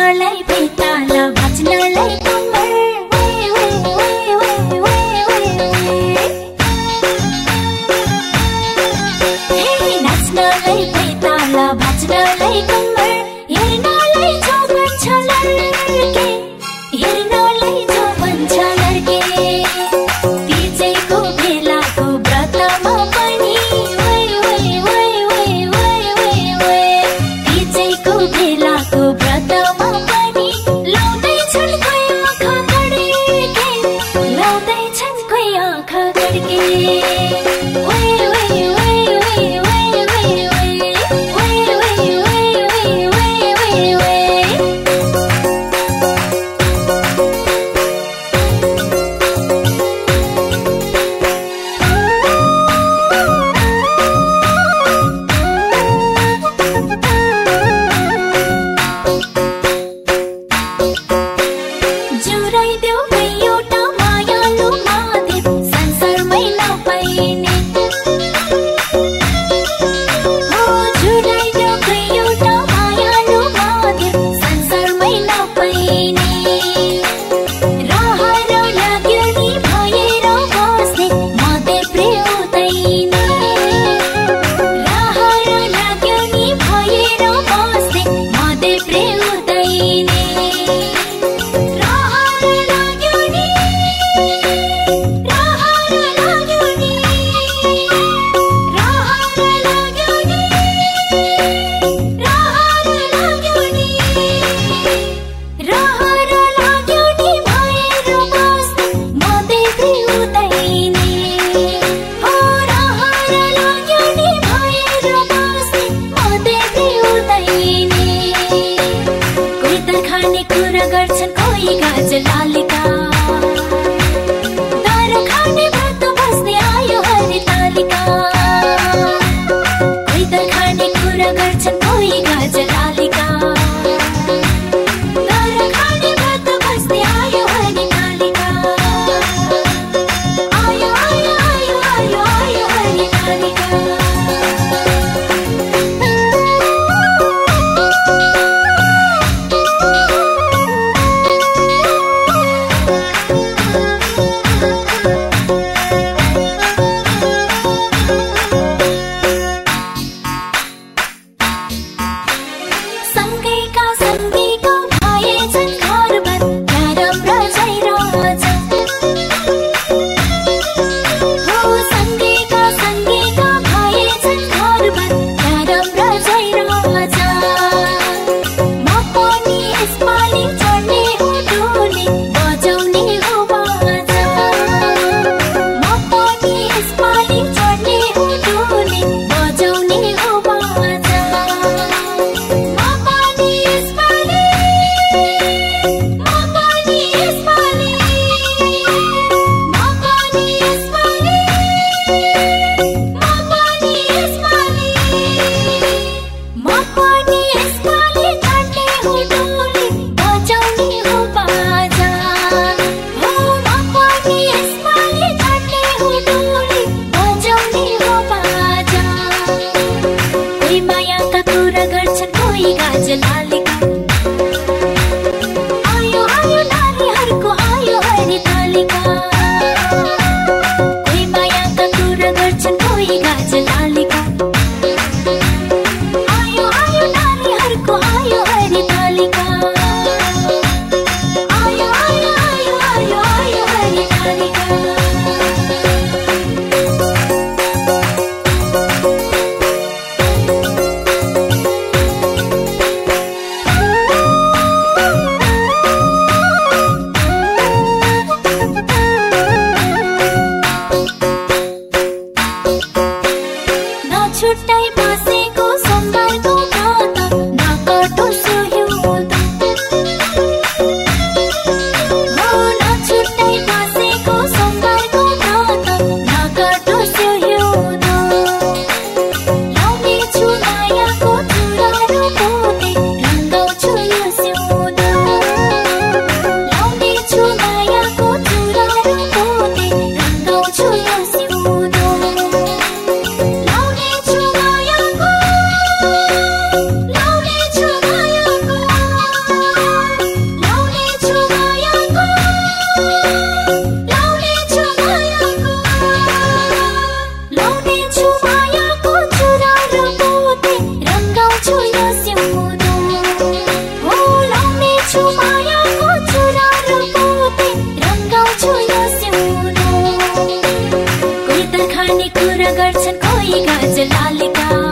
नाच्नलाई बेताल भाच्नलाई कम्मर नाच्नलाई बेताल भाच्नलाई कम्मर हेर्नलाई चौबन छ लड्के हेर्नलाई चौबन छ लड्के तीजैको बेलाको व्रतमा पनि तीजैको बेलाको व्रतमा पनि लाउँदैछन् कोही आँखा गड्के लाउँदैछन् कोही आँखा गड्के लालिका दार खाने भात बस्ने आयो हरितालिका कोही त खाने कुरा गर्छन् कोही गाज लालिका दार खाने भात बस्ने आयो हरितालिका आयो आयो आयो आयो आयो हरितालिका What? छु यो सिउँदो हो लाउनेछु मायाको चुरा र पोते रङ्गाउँछु यो सिउँदो कोही त खाने कुरा गर्छन् कोही गाजर लालीका